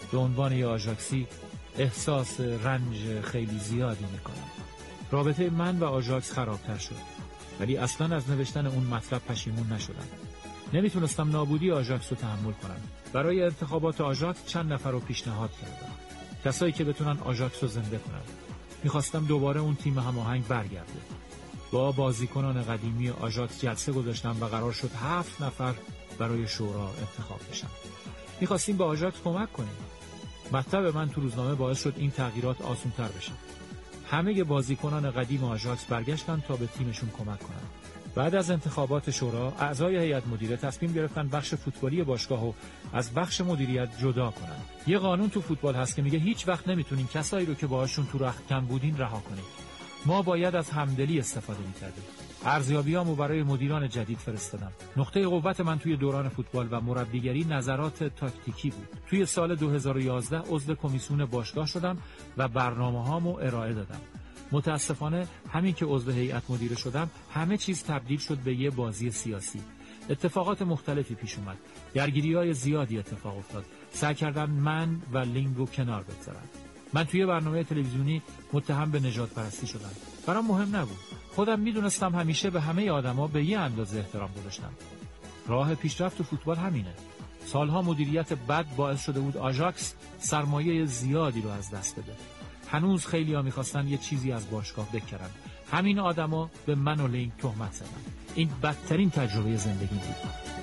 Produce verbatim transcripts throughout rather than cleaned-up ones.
به عنوان یه آژاکسی احساس رنج خیلی زیادی میکنم. رابطه من و آژاکس خرابتر شد، ولی اصلا از نوشتن اون مطلب پشیمون نشدم. نمیتونستم نابودی آژاکس رو تحمل کنم. برای انتخابات آژاکس چند نفر رو پیشنهاد کردم، کسایی که بتونن آژاکس رو زنده کنن. میخواستم دوباره اون تیم هماهنگ برگرده. با بازیکنان قدیمی آژاکس جلسه گذاشتم و قرار شد هفت نفر برای شورا انتخاب بشن. میخواستیم به آژاکس کمک کنیم. مطلب من تو روزنامه باعث شد این تغییرات آسان‌تر بشه. همه بازیکنان قدیم آژاکس برگشتن تا به تیمشون کمک کنن. بعد از انتخابات شورا، اعضای هیئت مدیره تصمیم گرفتن بخش فوتبالی باشگاهو از بخش مدیریت جدا کنن. یه قانون تو فوتبال هست که میگه هیچ وقت نمیتونین کسایی رو که باهاشون تو رختکن بودین رها کنید. ما باید از همدلی استفاده می‌کردیم. ارزیابیامو برای مدیران جدید فرستادم. نقطه قوت من توی دوران فوتبال و مربیگری نظرات تاکتیکی بود. توی سال دو هزار و یازده عضو کمیسیون باشگاه شدم و برنامه‌هامو ارائه دادم. متاسفانه همین که عضو هیئت مدیره شدم، همه چیز تبدیل شد به یه بازی سیاسی. اتفاقات مختلفی پیش اومد. درگیری‌های زیادی اتفاق افتاد. سعی کردن من و لینگو کنار بگذارن. من توی برنامه تلویزیونی متهم به نژاد پرستی شدم. برام مهم نبود. خودم میدونستم همیشه به همه آدما به یه اندازه احترام گذاشتم. راه پیشرفت تو فوتبال همینه. سالها مدیریت بد باعث شده بود آژاکس سرمایه زیادی رو از دست بده. هنوز خیلی‌ها می‌خواستن یه چیزی از باشگاه بکنن. همین آدما به من و لینگ تهمت زدن. این بدترین تجربه زندگی بود.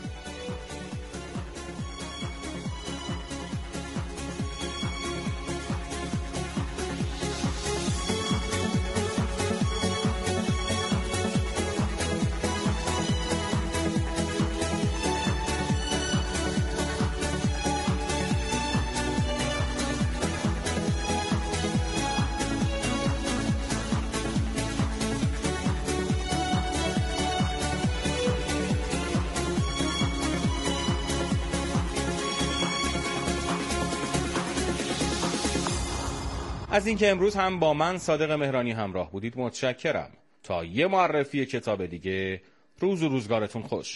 از اینکه امروز هم با من صادق مهرانی همراه بودید متشکرم. تا یه معرفی کتاب دیگه، روز و روزگارتون خوش.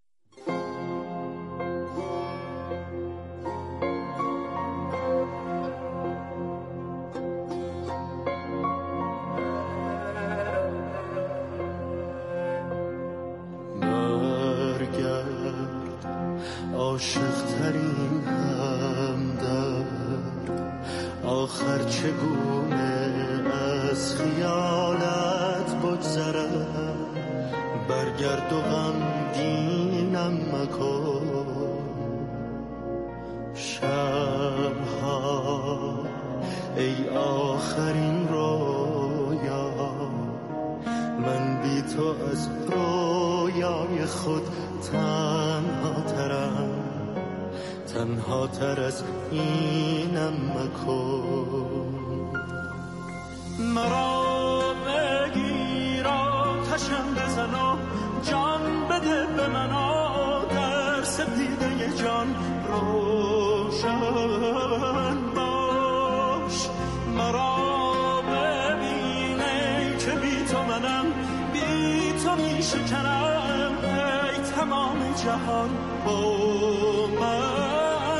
برگرد عاشق ترین همدرد، آخر چگونه از خیالت بگذرم. برگرد و غمگینم مکن شبها، ای آخرین رویا. من بی تو از رویای خود تنها ترم، تنها تر از اینم مکن. مرا بگیر آتشم بزن و جان بده به من، در سپیده جان روشن باش. مرا ببینه که بی تو منم، بی تو می شکنم، ای تمام جهان با من.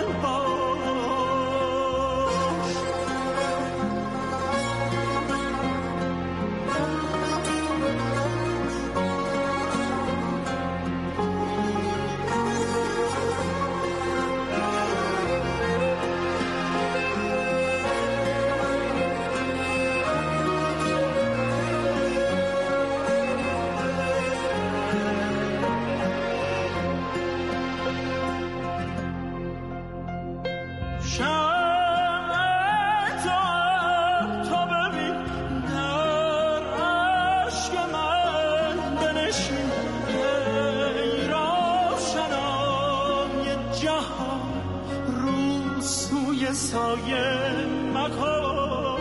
سایه مکن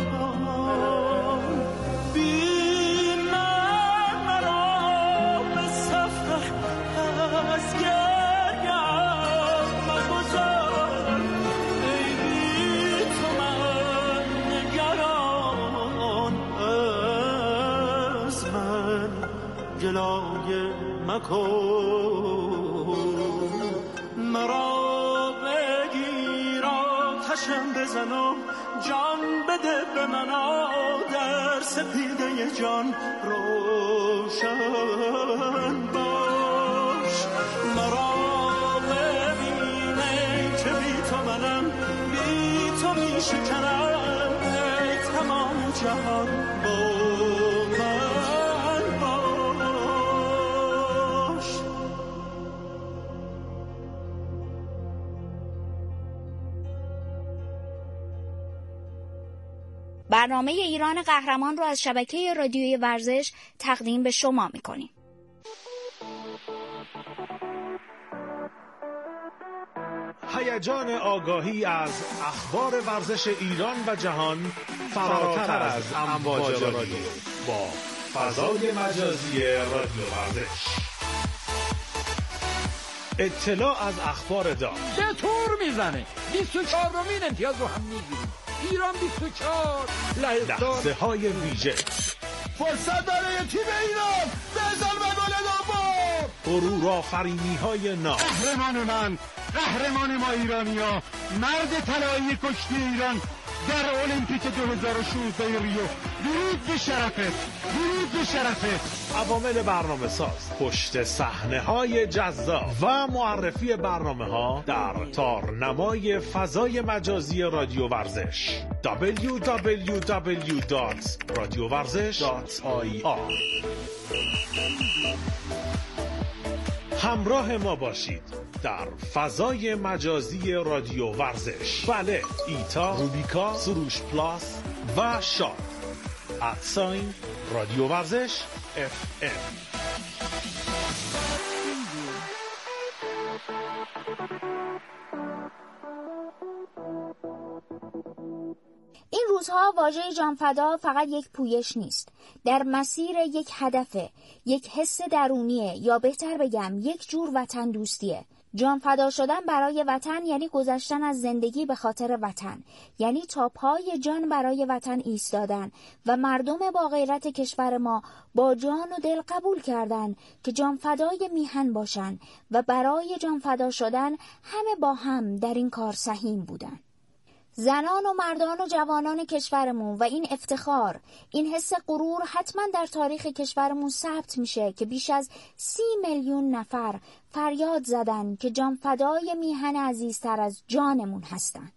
بی من، مرا به سفر از گریم مگذار. ای بی تو من نگران، از من گلایه مکن. مرا آتشم بزن و جان بده به من، در سپیده جان روشن باش. مراقب اینه که بی تو منم، بی تو می شکنم ای تمام جهان با من باش. برنامه ایران قهرمان رو از شبکه رادیویی ورزش تقدیم به شما می‌کنیم. هیجان آگاهی از اخبار ورزش ایران و جهان فراتر از امواج رادیو با فضای مجازی رادیو ورزش. اطلاع از اخبار داغ به طور میزنه بیست و چهارمین امتیاز رو هم میگیریم. ایران بیست و چهار، لهستان لحظه های ویژه، فرصت برای تیم ایران، بزن به گل دوم، غرور آفرینی های نام. قهرمان من، قهرمان ما ایرانیا، مرد طلایی کشتی ایران در المپیک دو هزار و شانزده ریو. درود به شرفت، درود به شرفت. عوامل برنامه ساز، پشت صحنه های جذاب و معرفی برنامه ها در تارنمای فضای مجازی رادیو ورزش دبلیو دبلیو دبلیو دات رادیو ورزش دات آی آر. همراه ما باشید در فضای مجازی رادیو ورزش. بله، ایتا، روبیکا، سروش پلاس و شاد. ادساین رادیو ورزش اف ام. این روزها واژه جانفدا فقط یک پویش نیست، در مسیر یک هدفه، یک حس درونیه، یا بهتر بگم یک جور وطن دوستیه. جانفدا شدن برای وطن یعنی گذشتن از زندگی به خاطر وطن، یعنی تا پای جان برای وطن ایستادن و مردم با غیرت کشور ما با جان و دل قبول کردن که جانفدای میهن باشن و برای جانفدا شدن همه با هم در این کار سهیم بودن. زنان و مردان و جوانان کشورمون و این افتخار، این حس غرور حتما در تاریخ کشورمون ثبت میشه که بیش از سی میلیون نفر فریاد زدن که جانفدای میهن عزیزتر از جانمون هستن.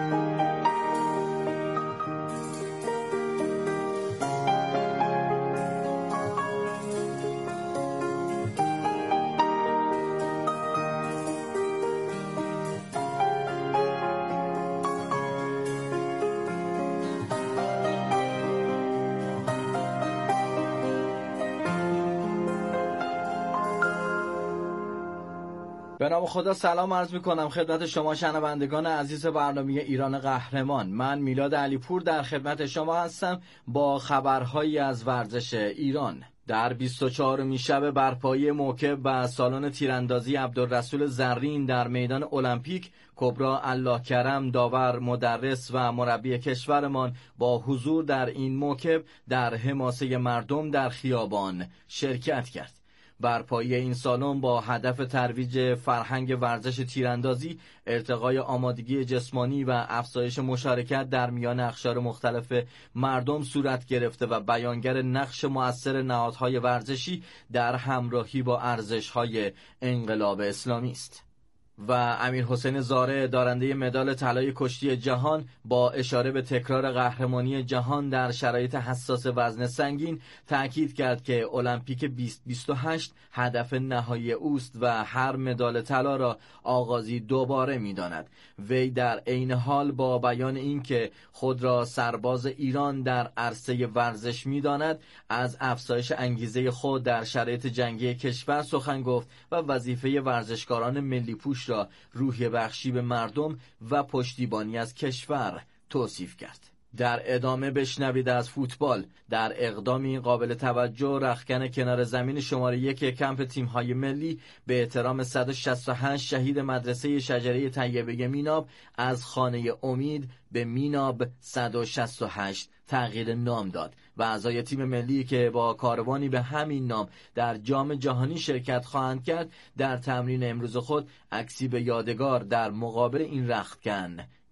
به نام خدا سلام عرض میکنم خدمت شما شنوندگان عزیز برنامه ایران قهرمان. من میلاد علیپور در خدمت شما هستم با خبرهایی از ورزش ایران. در بیست و چهارمین شب برپایی موکب و سالن تیراندازی عبدالرسول زرین در میدان المپیک، کبرا الله کرم داور، مدرس و مربی کشورمان با حضور در این موکب در حماسه مردم در خیابان شرکت کرد. برپایی این سالن با هدف ترویج فرهنگ ورزش تیراندازی، ارتقای آمادگی جسمانی و افزایش مشارکت در میان اقشار مختلف مردم صورت گرفته و بیانگر نقش مؤثر نهادهای ورزشی در همراهی با ارزش‌های انقلاب اسلامی است. و امیر حسین زاره، دارنده مدال طلای کشتی جهان، با اشاره به تکرار قهرمانی جهان در شرایط حساس وزن سنگین تأکید کرد که المپیک بیست بیست و هشت هدف نهایی اوست و هر مدال طلا را آغازی دوباره می‌داند. وی در عین حال با بیان اینکه خود را سرباز ایران در عرصه ورزش می‌داند، از افزایش انگیزه خود در شرایط جنگی کشور سخن گفت و وظیفه ورزشکاران ملی پوش را روحیه بخشی به مردم و پشتیبانی از کشور توصیف کرد. در ادامه بشنوید از فوتبال. در اقدامی قابل توجه، رختکن کنار زمین شماره یک کمپ تیم‌های ملی به احترام صد و شصت و هشت شهید مدرسه شجره طیبه میناب از خانه امید به میناب صد و شصت و هشت تغییر نام داد و اعضای تیم ملی که با کاروانی به همین نام در جام جهانی شرکت خواهند کرد، در تمرین امروز خود عکسی به یادگار در مقابل این رختکن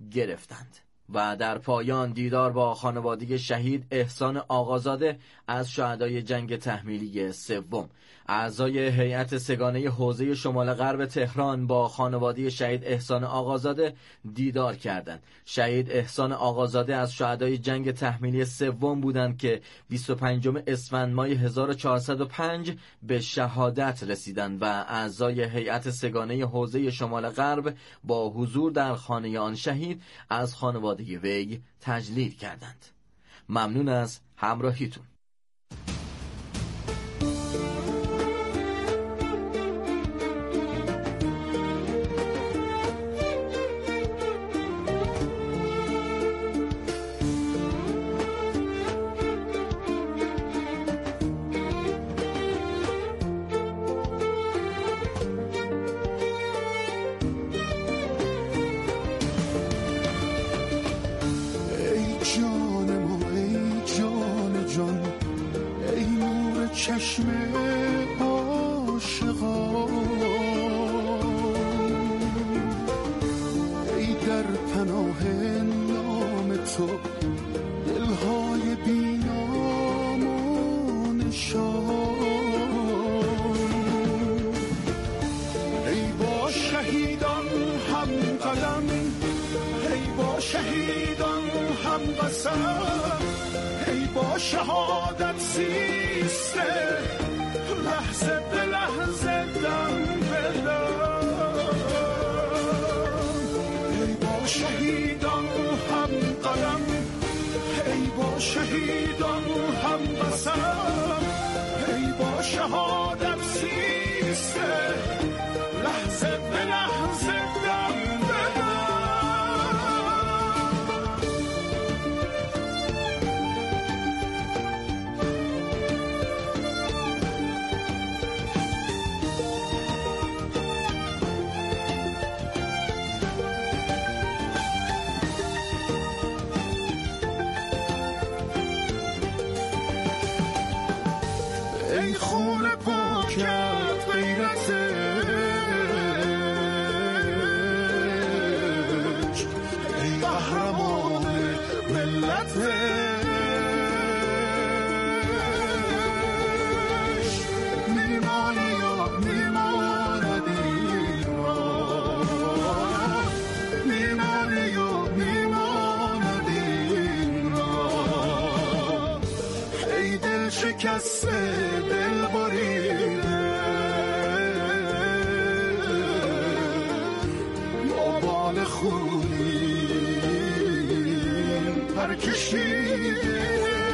گرفتند. و در پایان دیدار با خانواده شهید احسان آقازاده از شهدای جنگ تحمیلی سوم. اعضای هیئت سگانه حوزه شمال غرب تهران با خانواده شهید احسان آقازاده دیدار کردند. شهید احسان آقازاده از شهدای جنگ تحمیلی سوم بودند که بیست و پنجم اسفند ماه هزار و چهارصد و پنج به شهادت رسیدند و اعضای هیئت سگانه حوزه شمال غرب با حضور در خانه آن شهید از خانواده وی تجلیل کردند. ممنون از همراهیتون. چشم عاشقان ای در پناه نام تو دلهای بینام و نشان ای با شهیدان هم قلم ای با شهیدان هم قسم ای با شهادت زیسته لحظه به لحظه دم به دم ای با شهیدان هم قلم ای با شهیدان هم قسم ای با شهادت زیسته لحظه به لحظه دم به دم. ای خون پاکت غیرت ای قهرمان ملت میمانی یا میماند ایران میمانی یا میماند ایران ای دل شکسته دل بریده آبان خونی پرکشیده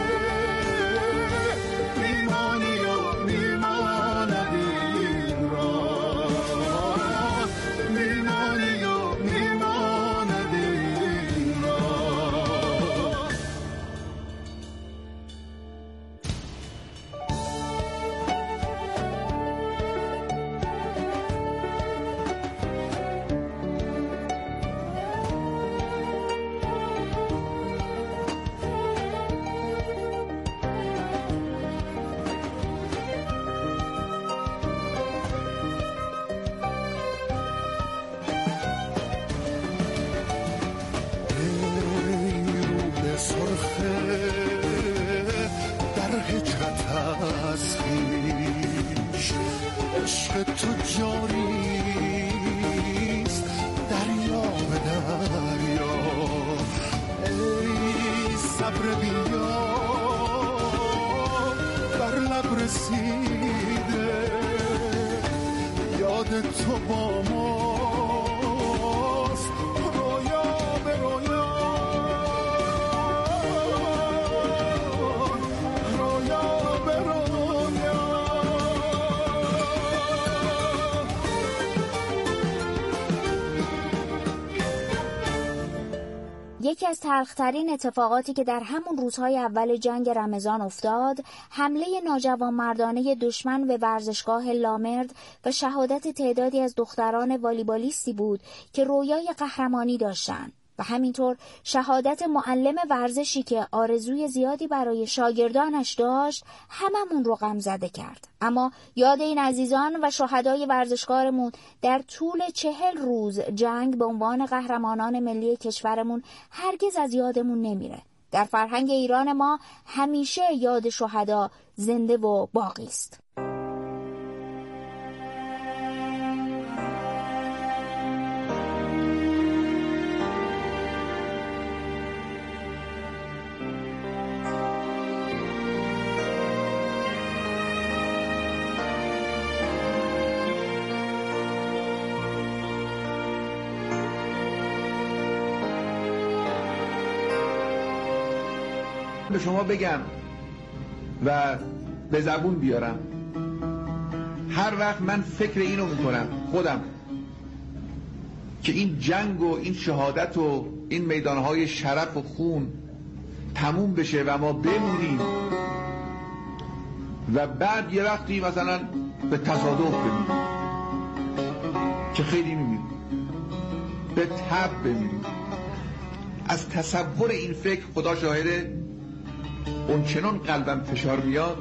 میمانی یا میماند ایران میمانی یا میماند ایران. در هجرت از خویش عشق تو جاریست دریا به دریا ای صبر بیا بر لب رسیده یاد تو با ماست رویا به رویا یکی از تلخ‌ترین اتفاقاتی که در همون روزهای اول جنگ رمضان افتاد، حمله ناجوانمردانه دشمن به ورزشگاه لامرد و شهادت تعدادی از دختران والیبالیستی بود که رویای قهرمانی داشتند. و همینطور شهادت معلم ورزشی که آرزوی زیادی برای شاگردانش داشت هممون رو غمزده کرد. اما یاد این عزیزان و شهدای ورزشکارمون در طول چهل روز جنگ به عنوان قهرمانان ملی کشورمون هرگز از یادمون نمیره. در فرهنگ ایران ما همیشه یاد شهدا زنده و باقی است. به شما بگم و به زبون بیارم، هر وقت من فکر اینو میکنم خودم که این جنگ و این شهادت و این میدانهای شرف و خون تموم بشه و ما بمونیم و بعد یه وقتی مثلا به تصادف بمیریم که خیلی میمیریم، به تب بمیریم، از تصور این فکر خدا شاهده اون چنان قلبم فشار میاد.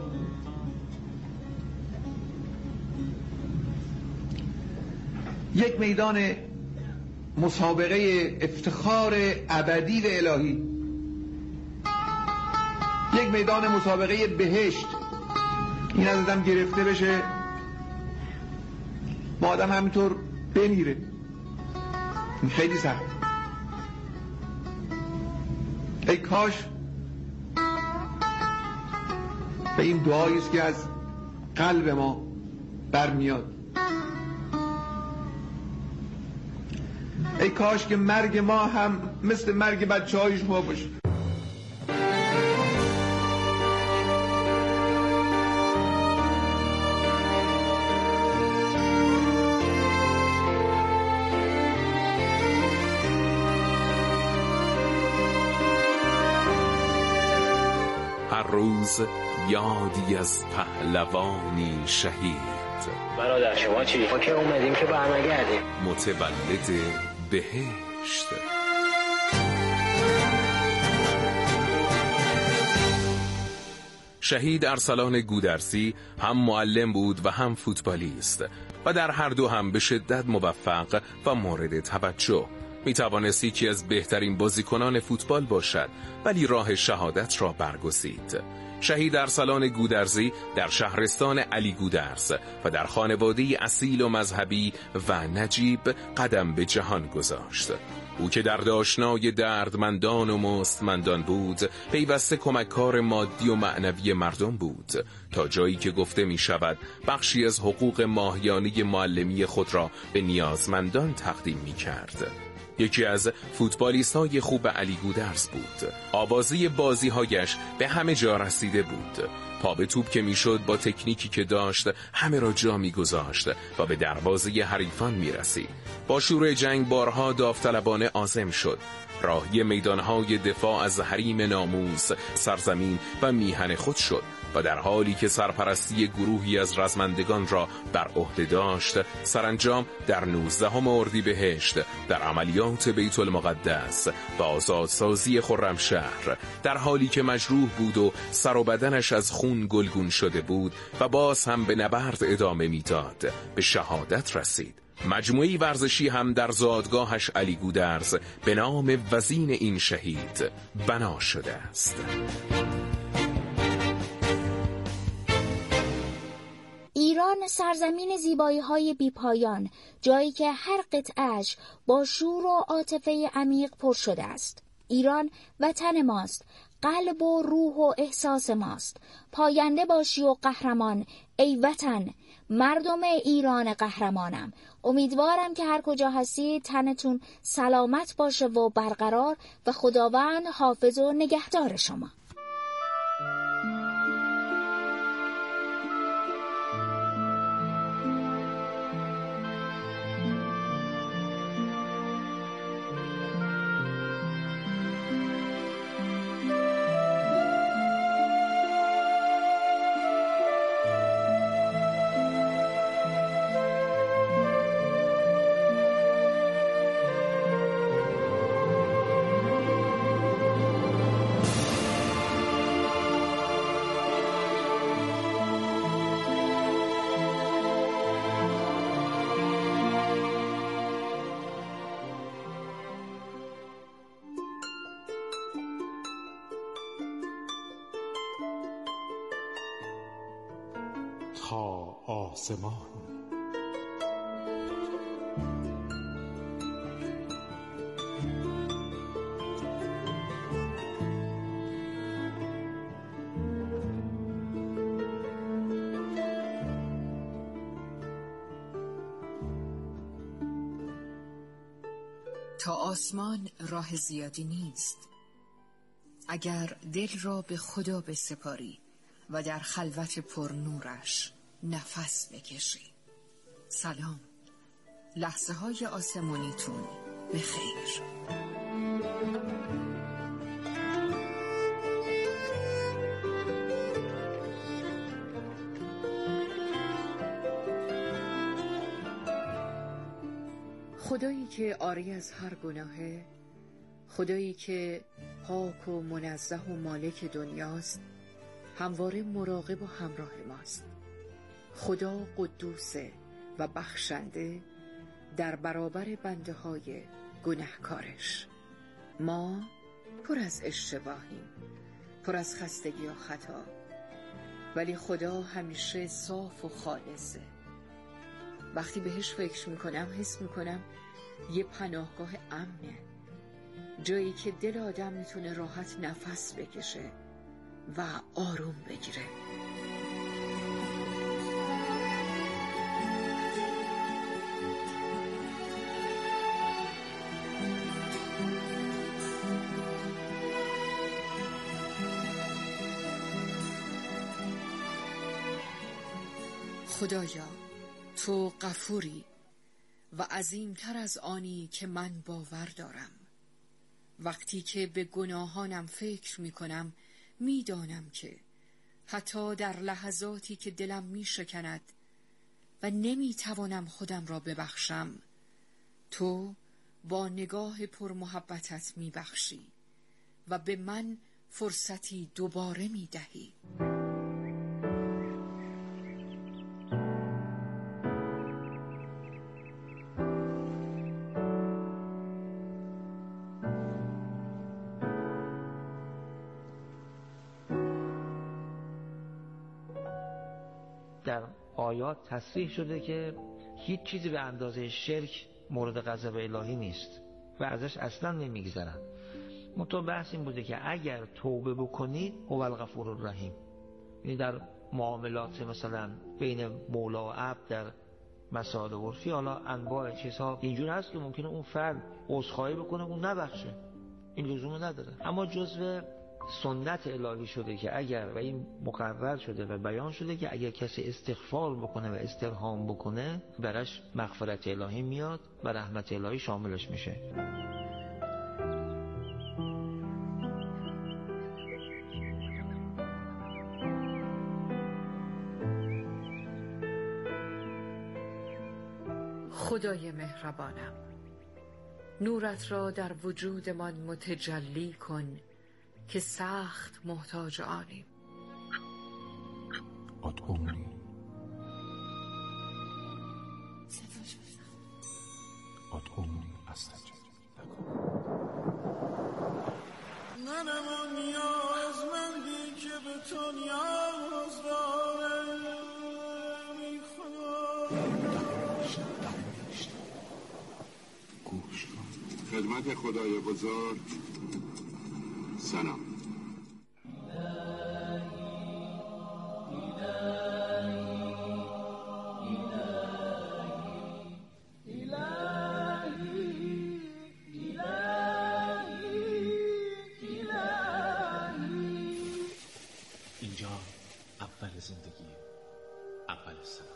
یک میدان مسابقه افتخار ابدی و الهی، یک میدان مسابقه بهشت، این از آدم گرفته بشه با آدم همینطور بمیره، این خیلی سخت. ای کاش و این دعایی است که از قلب ما برمیاد، ای کاش که مرگ ما هم مثل مرگ بچه های شما باشه. هر روز یادی از پهلوانی شهید. برادر شما چی؟ ما که اومدیم که برنگردیم. متولد بهشت. شهید ارسلان گودرزی هم معلم بود و هم فوتبالیست و در هر دو هم به شدت موفق و مورد توجه. می توانست یکی از بهترین بازیکنان فوتبال باشد، ولی راه شهادت را برگزید. شهید ارسلان گودرزی در شهرستان علی گودرز و در خانواده‌ای اصیل و مذهبی و نجیب قدم به جهان گذاشت. او که در داشنای دردمندان و مستمندان بود، پیوسته کمککار مادی و معنوی مردم بود، تا جایی که گفته می شود بخشی از حقوق ماهیانه معلمی خود را به نیازمندان تقدیم می کرد. یکی از فوتبالیست‌های خوب علی گودرز بود. آوازه بازی‌هایش به همه جا رسیده بود. پا به توپ که میشد با تکنیکی که داشت همه را جا می‌گذاشت و به دروازه حریفان می‌رسید. با شروع جنگ بارها داوطلبانه عازم شد. راهی میدانهای دفاع از حریم ناموس، سرزمین و میهن خود شد و در حالی که سرپرستی گروهی از رزمندگان را بر عهده داشت، سرانجام در نوزدهم اردیبهشت در عملیات بیت المقدس و آزادسازی خرمشهر، در حالی که مجروح بود و سر و بدنش از خون گلگون شده بود و باز هم به نبرد ادامه میداد، به شهادت رسید. مجموعی ورزشی هم در زادگاهش علی گودرز به نام وزین این شهید بنا شده است. ایران سرزمین زیبایی‌های بی‌پایان، جایی که هر قطعه‌اش با شور و عاطفه عمیق پر شده است. ایران وطن ماست، قلب و روح و احساس ماست. پاینده باشی و قهرمان ای وطن، مردم ایران قهرمانم. امیدوارم که هر کجا هستید تنتون سلامت باشه و برقرار و خداوند حافظ و نگهدار شما. تا آسمان. تا آسمان راه زیادی نیست. اگر دل را به خدا بسپاری و در خلوت پر نورش نفس بکشی. سلام، لحظه های آسمانیتون به خیر. خدایی که عاری از هر گناهه، خدایی که پاک و منزه و مالک دنیاست، همواره مراقب و همراه ماست. خدا قدوسه و بخشنده در برابر بنده های گناهکارش. ما پر از اشتباهیم، پر از خستگی و خطا، ولی خدا همیشه صاف و خالصه. وقتی بهش فکر میکنم حس میکنم یه پناهگاه امنه، جایی که دل آدم میتونه راحت نفس بکشه و آروم بگیره. خدایا، تو غفوری و عظیمتر از آنی که من باور دارم. وقتی که به گناهانم فکر می کنم می دانم که حتی در لحظاتی که دلم می شکند و نمی توانم خودم را ببخشم، تو با نگاه پر محبتت می بخشی و به من فرصتی دوباره می دهی. در آیات تصریح شده که هیچ چیزی به اندازه شرک مورد غضب الهی نیست و ازش اصلا نمیگذرن. منتها بحث این بوده که اگر توبه بکنید هو الغفور الرحیم. یعنی در معاملات مثلا بین مولا و عبد در مسائل عرفی، حالا انواع چیزها اینجور هست که ممکنه اون فرد عذرخواهی بکنه اون نبخشه، این لزوم نداره، اما جزء سنت الهی شده که اگر، و این مقرر شده و بیان شده که اگر کسی استغفار بکنه و استرحام بکنه برش مغفرت الهی میاد و رحمت الهی شاملش میشه. خدای مهربانم، نورت را در وجودمان متجلی کن که سخت محتاج آنیم. ادعونی ادعونی استجب لکم. منم اون نیازمندی که به تو نیاز دارم. گوش کن. خدمت خدای بزرگ سلام. اینجا اول زندگی، اول سلام.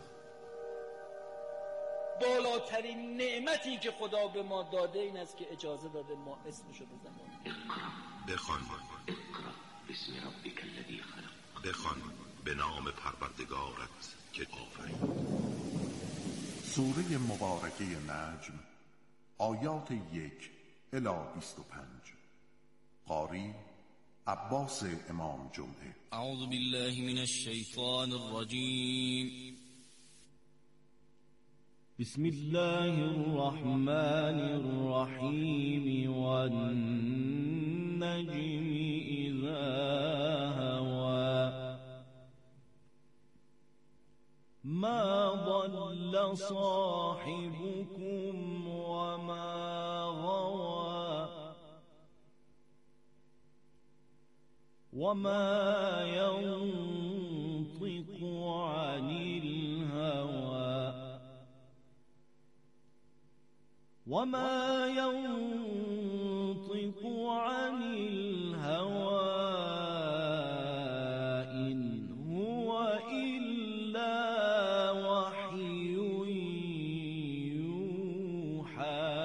بالاترین نعمتی که خدا به ما داده این است که اجازه داده ما اسمشو بزنیم. بخوان بسم ربک الذی خلق. بخوان به نام پروردگارت که آفرید. سوره مبارکه نجم، آیات یک الی بیست و پنج. قاری عباس امام جمعه. اعوذ بالله من الشیطان الرجیم. بسم الله الرحمن الرحیم والنجم اذا هوا صاحبكم وما غوى وما ينطق عن الهوى وما ينطق عن الهوى إن هو إلا وحي يوحى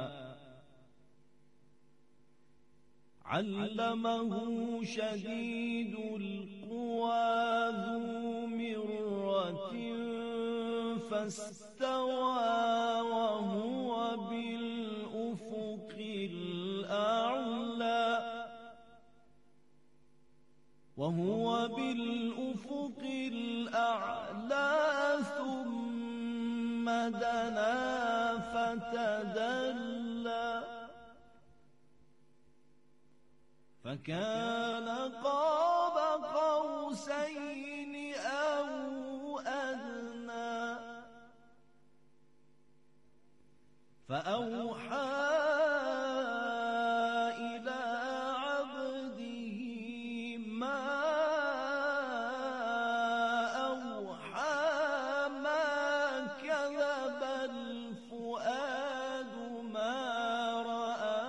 علمه شديد القوى ذو مرة فاستوى وهو بالأفق الأعلى وهو بالأفق الأعلى ثم دنا فتدلى فكان قاب قوسين أو أدنى فأوحى إلى عبده ما أوحى ما كذب الفؤاد ما رأى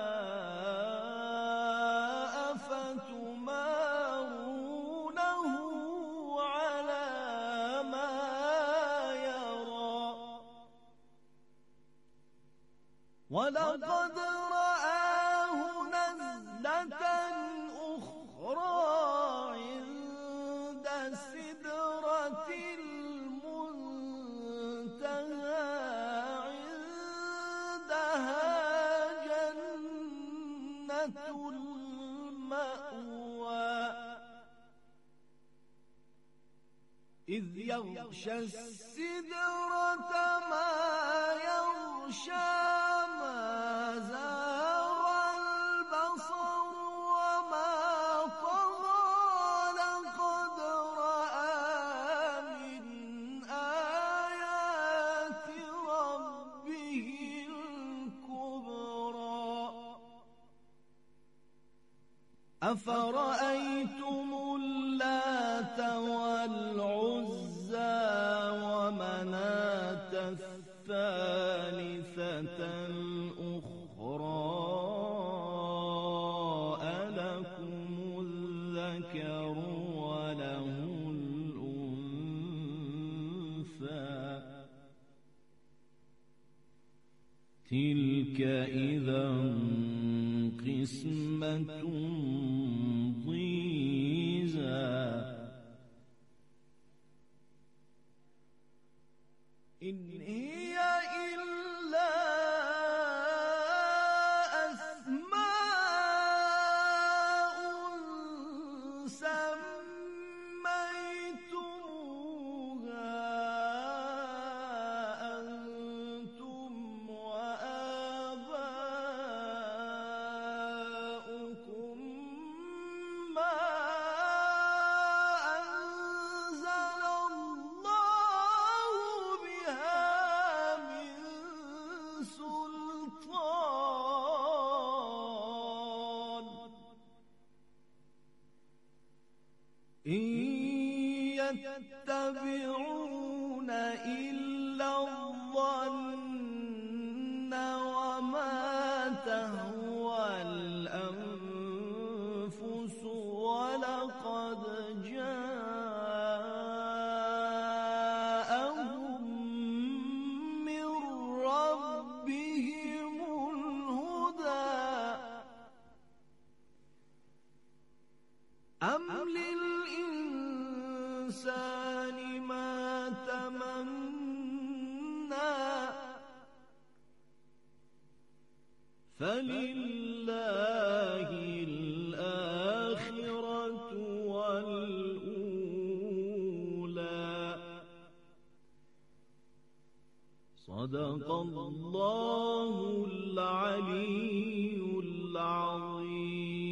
أفتمارونه على ما يرى ولقد رآه نزلة أخرى عند سدرة المنتهى عندها جنة المأوى إذ يغشى السدرة ما يغشى ما زاغ البصر وما طغى لقد رأى من آيات ربه الكبرى أفرأيتم اللات والعزى ومناة الثالثة الأخرى ألكم الذكر وله الأنثى تلك إذا قسمة ضيزى إن هي إلا أسماء سميتموها أنتم وآباؤكم ما أنزل الله بها من سلطان إن يتبعون إلا الظن وما تهوى الأنفس ولقد جاءهم من ربهم الهدى أم للإنسان ما تمنى فلله الآخرة والأولى صدق الله